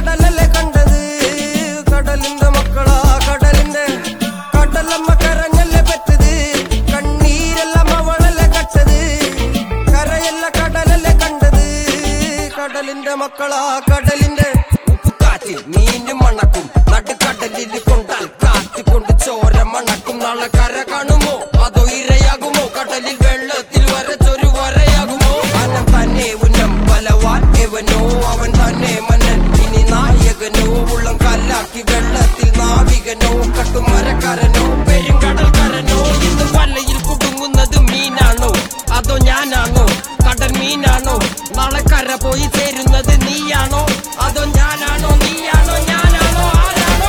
കടലല്ലേ കണ്ടത് കടലിന്റെ മക്കളാ കടലിന്റെ കടലമ്മ കരഞ്ഞല്ലേ പെറ്റത് കണ്ണീരെല്ലാം അവളല്ലേ കട്ടത് കരയല്ല കടലല്ലേ കണ്ടത് കടലിന്റെ മക്കളാ കടലിന്റെ ഉപ്പുകാറ്റിൽ മീനും മണക്കും നടുക്കടലിൽ കൊണ്ടാൽ കാറ്റിക്കൊണ്ട് ചോര മണക്കും നാളെ കര കാണുമോ അതോ ഇരയാകുമോ കടലിൽ വെള്ളത്തിൽ വരച്ചൊരു വരയാകുമോ അനം തന്നെ ഉന്നം ബലവാൻ എവനോ അവൻ തന്നെ മന്നൻ ഇനി നായകനോ ഉള്ളം കല്ലാക്കി വെള്ളത്തിൽ നാവികനോ കട്ടുമരക്കാരനോ പെരുങ്കടൽക്കാരനോ ഇന്ന് വലയിൽ കുടുങ്ങുന്നത് മീനാണോ അതോ ഞാനാണോ കടൽ മീനാണോ നാളെ കര പോയി ചേരുന്നത് നീയാണോ അതോ ഞാനാണോ നീയാണോ ഞാനാണോ ആരാണോ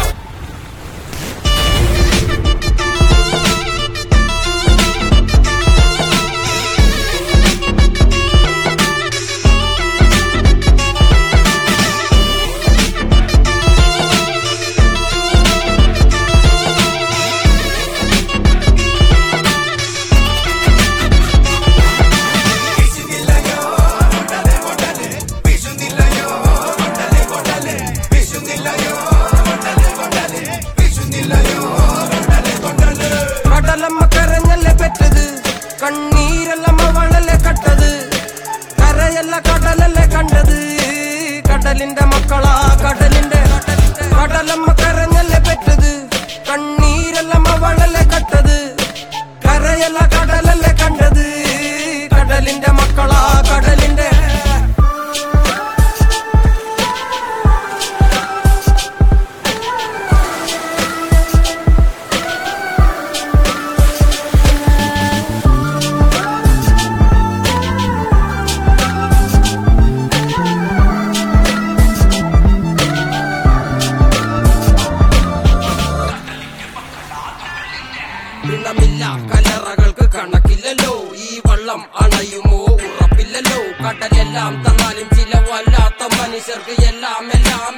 കടലമ്മ കരഞ്ഞല്ലേ പെറ്റത് കണ്ണീരെല്ലാം അവളല്ലേ കട്ടത് കരയല്ല കടലല്ലേ കണ്ടത് കടലിന്റെ മക്കളാ കടലിന്റെ കടലമ്മ കരഞ്ഞല്ലേ പെറ്റത് കണ്ണീരെല്ലാം അവളല്ലേ കട്ടത് കരയല്ല കടലല്ലേ കണ്ടത് കടലിന്റെ മക്കളാ കടലിന്റെ ില്ല കലറകൾക്ക് കണക്കില്ലല്ലോ ഈ വള്ളം അണയുമോ ഉറപ്പില്ലല്ലോ കടലെല്ലാം തന്നാലും ചില വല്ലാത്ത മനുഷ്യർക്ക് എല്ലാം